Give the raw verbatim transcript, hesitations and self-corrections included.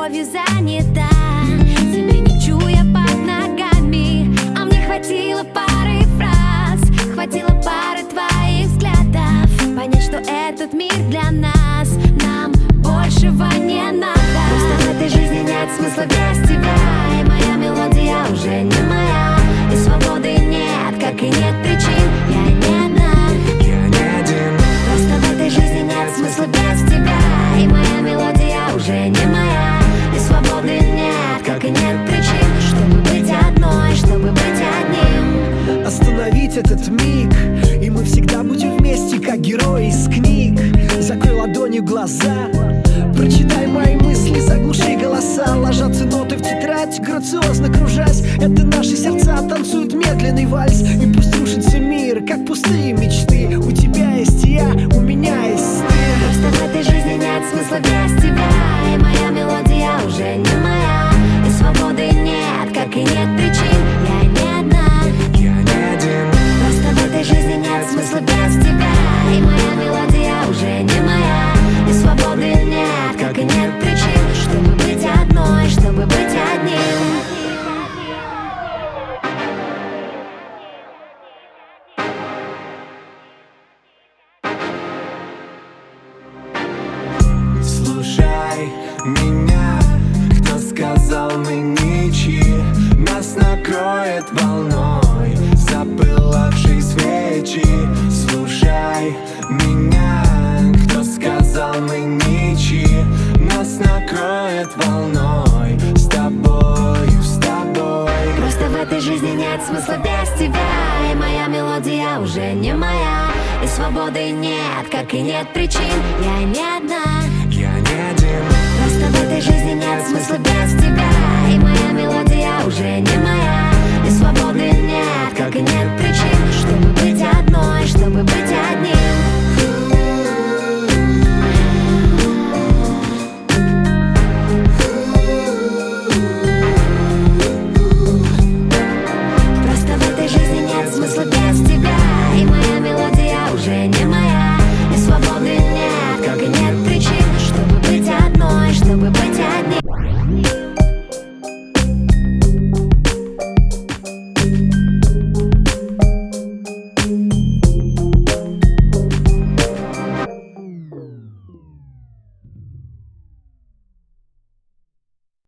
любовью занята, земли не чуя под ногами. А мне хватило пары фраз, хватило пары твоих взглядов понять, что этот мир для нас, нам большего не надо. Просто в этой жизни нет смысла без тебя, и моя мелодия уже не моя, и свободы нет, как и нет причин. Я не одна, я не один. просто в этой жизни нет смысла без тебя, и моя мелодия уже не моя, и свободы нет, как и нет причин, чтобы быть одной, чтобы быть одним. Остановить этот миг, и мы всегда будем вместе, как герои из книг. Закрой ладонью глаза, прочитай мои мысли, заглуши голоса. Ложатся ноты в тетрадь, грациозно кружась. Это наши сердца танцуют медленный вальс. И пусть рушится мир, как пустые мечты. У тебя есть я, у меня есть ты. Просто в этой жизни нет смысла без тебя, и моя мелодия уже не моя, и свободы нет, как и нет причин. Я не одна, я не один. просто в этой жизни нет смысла без тебя, и моя мелодия уже не моя, и свободы нет, как и нет причин, чтобы быть одной, чтобы быть одним. Слушай меня, кто сказал мы ничьи, нас накроет волной запылавшей свечи. Слушай меня, кто сказал мы ничьи, нас накроет волной с тобою, с тобой. Просто в этой жизни нет смысла без тебя, и моя мелодия уже не моя, и свободы нет, как и нет причин. Я не одна, я не один. просто в этой жизни нет смысла без тебя, и моя мелодия уже не моя, и свободы